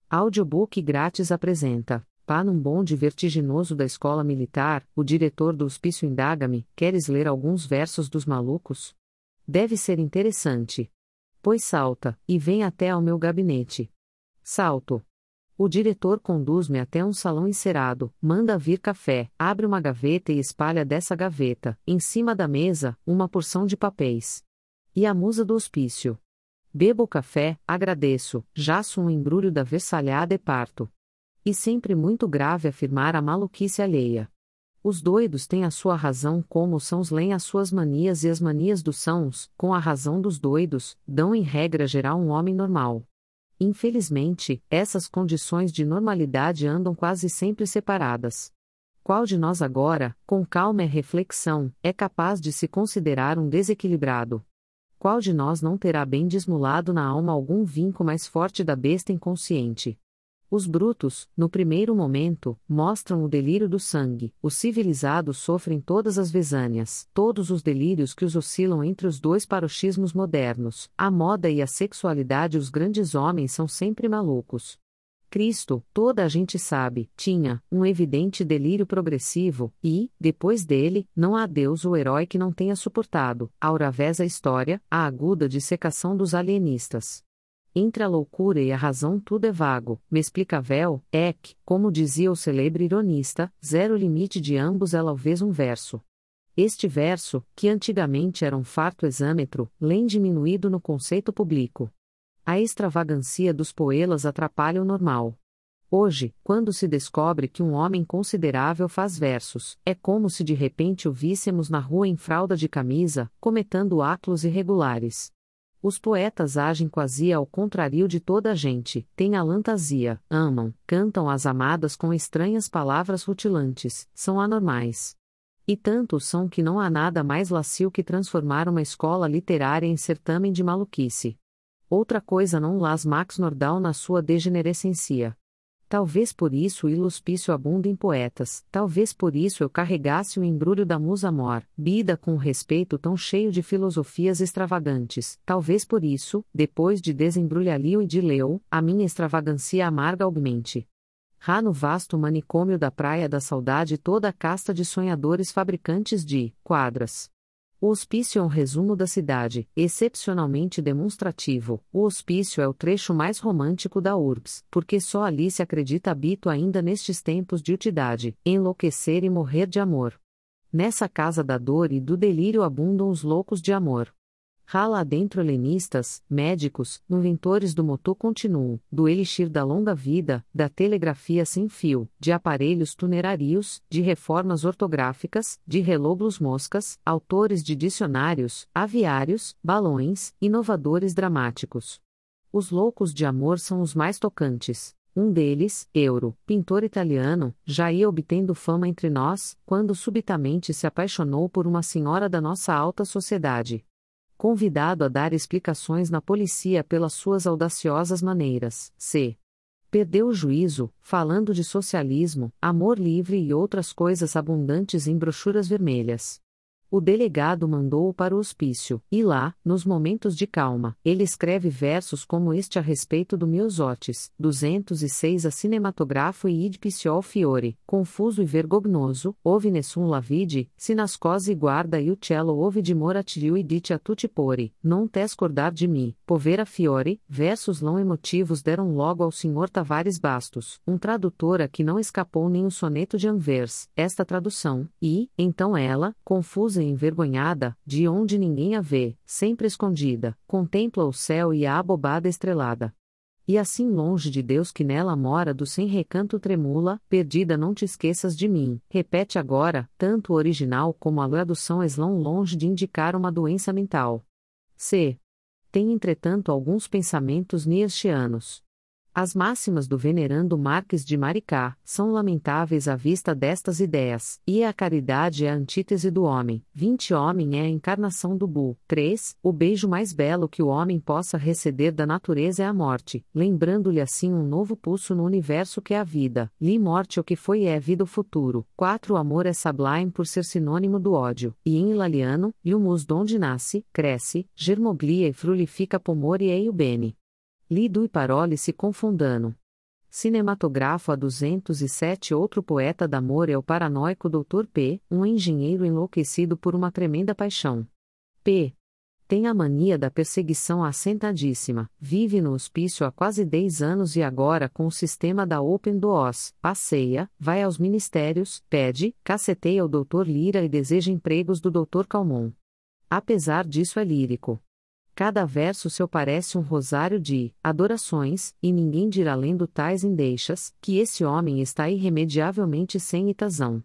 Audiobook grátis apresenta: Pá num bonde vertiginoso da escola militar, o diretor do hospício indaga-me: queres ler alguns versos dos malucos? Deve ser interessante. Pois salta, e vem até ao meu gabinete. Salto. O diretor conduz-me até um salão encerado, manda vir café, abre uma gaveta e espalha dessa gaveta, em cima da mesa, uma porção de papéis. E a musa do hospício. Bebo o café, agradeço, jaço um embrulho da versalhada e parto. E sempre muito grave afirmar a maluquice alheia. Os doidos têm a sua razão como os sãos leem as suas manias e as manias dos sãos, com a razão dos doidos, dão em regra geral um homem normal. Infelizmente, essas condições de normalidade andam quase sempre separadas. Qual de nós agora, com calma e reflexão, é capaz de se considerar um desequilibrado? Qual de nós não terá bem desmulado na alma algum vinco mais forte da besta inconsciente? Os brutos, no primeiro momento, mostram o delírio do sangue, os civilizados sofrem todas as vezânias, todos os delírios que os oscilam entre os dois paroxismos modernos, a moda e a sexualidade. Os grandes homens são sempre malucos. Cristo, toda a gente sabe, tinha um evidente delírio progressivo, e, depois dele, não há Deus ou herói que não tenha suportado, auravés a história, a aguda dissecação dos alienistas. Entre a loucura e a razão tudo é vago, me explicavel, como dizia o celebre ironista, zero limite de ambos é talvez um verso. Este verso, que antigamente era um farto exâmetro, lém diminuído no conceito público. A extravagância dos poelas atrapalha o normal. Hoje, quando se descobre que um homem considerável faz versos, é como se de repente o víssemos na rua em fralda de camisa, cometendo atos irregulares. Os poetas agem quase ao contrário de toda a gente, têm a fantasia, amam, cantam as amadas com estranhas palavras rutilantes, são anormais. E tanto são que não há nada mais lascio que transformar uma escola literária em certame de maluquice. Outra coisa não las Max Nordau na sua degenerescencia. Talvez por isso o hospício abunda em poetas, talvez por isso eu carregasse o embrulho da musa mor, bida com um respeito tão cheio de filosofias extravagantes, talvez por isso, depois de desembrulhar-lhe e de leu, a minha extravagância amarga aumente. Rá no vasto manicômio da Praia da Saudade toda a casta de sonhadores fabricantes de quadras. O hospício é um resumo da cidade, excepcionalmente demonstrativo. O hospício é o trecho mais romântico da urbs, porque só ali se acredita habito ainda nestes tempos de utilidade, enlouquecer e morrer de amor. Nessa casa da dor e do delírio abundam os loucos de amor. Rala adentro helenistas, médicos, inventores do motor contínuo, do elixir da longa vida, da telegrafia sem fio, de aparelhos tunerários, de reformas ortográficas, de relógios moscas, autores de dicionários, aviários, balões, inovadores dramáticos. Os loucos de amor são os mais tocantes. Um deles, Euro, pintor italiano, já ia obtendo fama entre nós, quando subitamente se apaixonou por uma senhora da nossa alta sociedade. Convidado a dar explicações na polícia pelas suas audaciosas maneiras, perdeu o juízo, falando de socialismo, amor livre e outras coisas abundantes em brochuras vermelhas. O delegado mandou-o para o hospício, e lá, nos momentos de calma, ele escreve versos como este a respeito do Miosotis, 206 a cinematografo e id piciol fiore, confuso e vergognoso, ouve nessum lavide, se nascose guarda e uccello ouve de moratilio e dite a tutti pori, non tes cordar de mi, povera fiore, versos não emotivos deram logo ao Sr. Tavares Bastos, um tradutor a que não escapou nem o soneto de Anvers, esta tradução, e, então ela, confusa e envergonhada, de onde ninguém a vê, sempre escondida, contempla o céu e a abobada estrelada. E assim longe de Deus que nela mora do sem recanto tremula, perdida não te esqueças de mim, repete agora, tanto o original como a tradução eslão longe de indicar uma doença mental. Tem entretanto alguns pensamentos nietzscheanos. As máximas do venerando Marques de Maricá são lamentáveis à vista destas ideias, e a caridade é a antítese do homem, 20 homem é a encarnação do Bu, 3, o beijo mais belo que o homem possa receber da natureza é a morte, lembrando-lhe assim um novo pulso no universo que é a vida, li morte o que foi e é vida o futuro, 4 o amor é sublime por ser sinônimo do ódio, e em Laliano, e o mus donde nasce, cresce, germoglia e frulifica pomor e ei o bene. Lido e parole se confundano. Cinematografo a 207. Outro poeta d'amor é o paranoico Dr. P., um engenheiro enlouquecido por uma tremenda paixão. P. Tem a mania da perseguição assentadíssima, vive no hospício há quase 10 anos e agora com o sistema da Open Doors, passeia, vai aos ministérios, pede, caceteia o Dr. Lira e deseja empregos do Dr. Calmon. Apesar disso é lírico. Cada verso seu parece um rosário de adorações, e ninguém dirá lendo tais endechas, que esse homem está irremediavelmente sem itasão.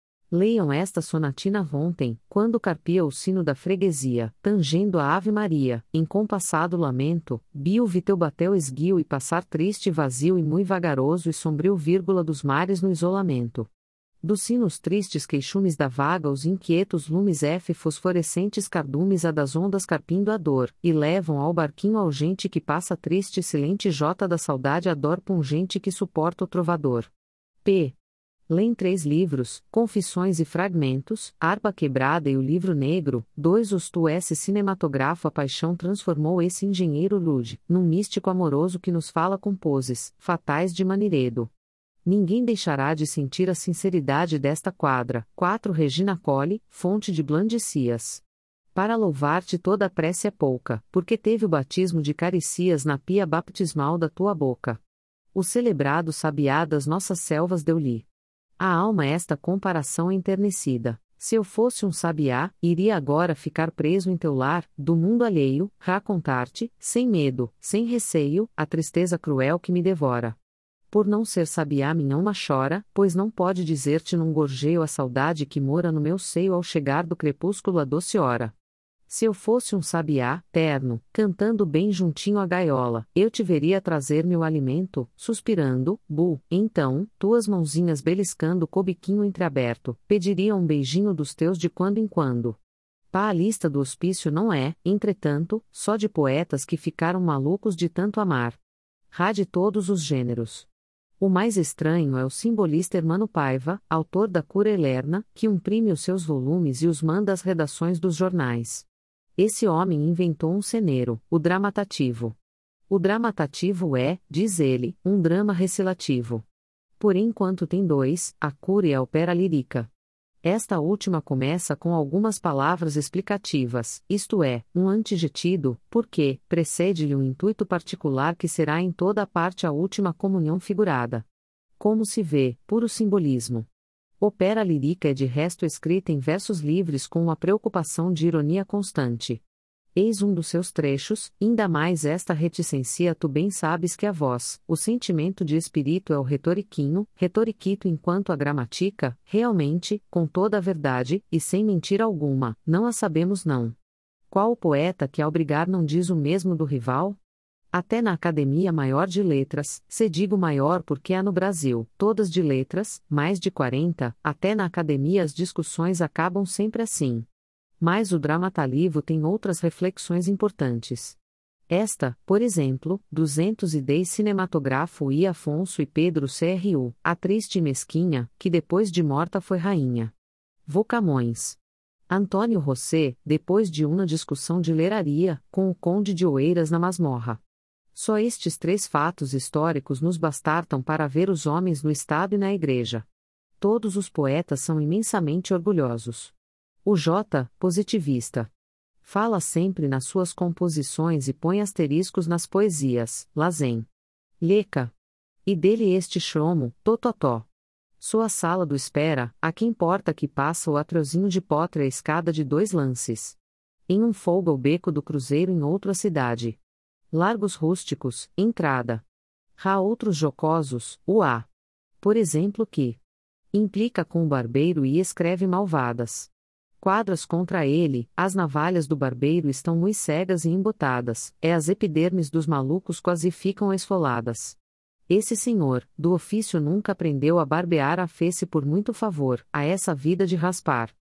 Leiam esta sonatina ontem, quando carpia o sino da freguesia, tangendo a Ave Maria, em compassado lamento, bio vi teu batel esguio e passar triste e vazio e mui vagaroso e sombrio vírgula dos mares no isolamento. Dos sinos tristes queixumes da vaga os inquietos lumes fosforescentes cardumes a das ondas carpindo a dor, e levam ao barquinho ao gente que passa triste e silente jota da saudade a dor pungente que suporta o trovador. P. Lêem 3 livros, Confissões e Fragmentos, Harpa Quebrada e o Livro Negro. 2 Os tu esse cinematografo a paixão transformou esse engenheiro rude, num místico amoroso que nos fala com poses, fatais de Maniredo. Ninguém deixará de sentir a sinceridade desta quadra. 4 Regina Colle, fonte de blandicias. Para louvar-te toda a prece é pouca, porque teve o batismo de caricias na pia baptismal da tua boca. O celebrado sabiá das nossas selvas deu-lhe a alma esta comparação enternecida. Se eu fosse um sabiá, iria agora ficar preso em teu lar, do mundo alheio, racontar-te, sem medo, sem receio, a tristeza cruel que me devora. Por não ser sabiá minha alma chora, pois não pode dizer-te num gorjeio a saudade que mora no meu seio ao chegar do crepúsculo a doce hora. Se eu fosse um sabiá, terno, cantando bem juntinho à gaiola, eu te veria trazer-me o alimento, suspirando, então, tuas mãozinhas beliscando o cobiquinho entreaberto, pediriam um beijinho dos teus de quando em quando. A lista do hospício não é, entretanto, só de poetas que ficaram malucos de tanto amar. Há de todos os gêneros. O mais estranho é o simbolista Hermano Paiva, autor da Cura Elerna, que imprime os seus volumes e os manda às redações dos jornais. Esse homem inventou um ceneiro, o dramatativo. O dramatativo é, diz ele, um drama recitativo. Porém, enquanto tem 2, a cura e a opera lírica. Esta última começa com algumas palavras explicativas, isto é, um antejetido, porque precede-lhe um intuito particular que será em toda a parte a última comunhão figurada. Como se vê, puro simbolismo. Opera lírica é de resto escrita em versos livres com uma preocupação de ironia constante. Eis um dos seus trechos, ainda mais esta reticência tu bem sabes que a voz, o sentimento de espírito é o retoriquito enquanto a gramatica, realmente, com toda a verdade, e sem mentira alguma, não a sabemos não. Qual o poeta que ao brigar não diz o mesmo do rival? Até na Academia Maior de Letras, se digo maior porque há no Brasil, todas de letras, mais de 40, até na academia as discussões acabam sempre assim. Mas o dramatalivo tem outras reflexões importantes. Esta, por exemplo, 210 Cinematografo I. Afonso e Pedro CRU, a triste e mesquinha, que depois de morta foi rainha. Vô Camões. Antônio Rosset, depois de uma discussão de leiraria, com o Conde de Oeiras na masmorra. Só estes 3 fatos históricos nos bastartam para ver os homens no Estado e na Igreja. Todos os poetas são imensamente orgulhosos. O J, positivista. Fala sempre nas suas composições e põe asteriscos nas poesias, Lazen. Leca. E dele este chomo, tototó. Sua sala do espera, a quem importa que passa o atriozinho de potre a escada de 2 lances. Em um folga o beco do cruzeiro em outra cidade. Largos rústicos, entrada. Há outros jocosos, uá. Por exemplo que implica com o barbeiro e escreve malvadas. Quadras contra ele, as navalhas do barbeiro estão muito cegas e embotadas, as epidermes dos malucos quase ficam esfoladas. Esse senhor, do ofício nunca aprendeu a barbear a face por muito favor, a essa vida de raspar.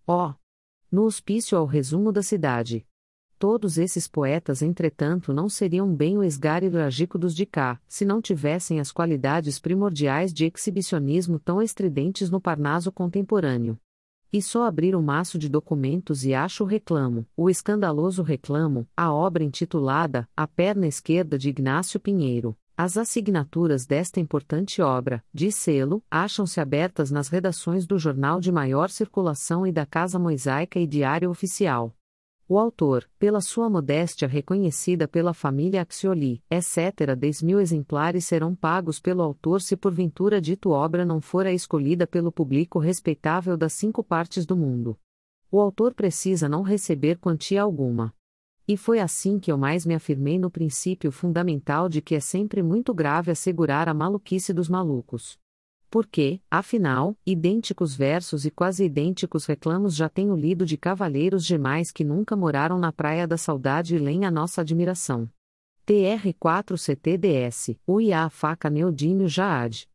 No hospício ao resumo da cidade. Todos esses poetas entretanto não seriam bem o esgário trágico dos de cá, se não tivessem as qualidades primordiais de exibicionismo tão estridentes no Parnaso contemporâneo. E só abrir o maço de documentos e acho o reclamo, o escandaloso reclamo, a obra intitulada A Perna Esquerda de Ignácio Pinheiro, As assinaturas desta importante obra, de selo, acham-se abertas nas redações do jornal de maior circulação e da Casa Mosaica e Diário Oficial. O autor, pela sua modéstia reconhecida pela família Accioli, etc. 10.000 exemplares serão pagos pelo autor se porventura dito obra não for a escolhida pelo público respeitável das 5 partes do mundo. O autor precisa não receber quantia alguma. E foi assim que eu mais me afirmei no princípio fundamental de que é sempre muito grave assegurar a maluquice dos malucos. Porque, afinal, idênticos versos e quase idênticos reclamos já tenho lido de cavalheiros demais que nunca moraram na Praia da Saudade e leem a nossa admiração. TR4 CTDS, UIA Faca Neodímio Jaad.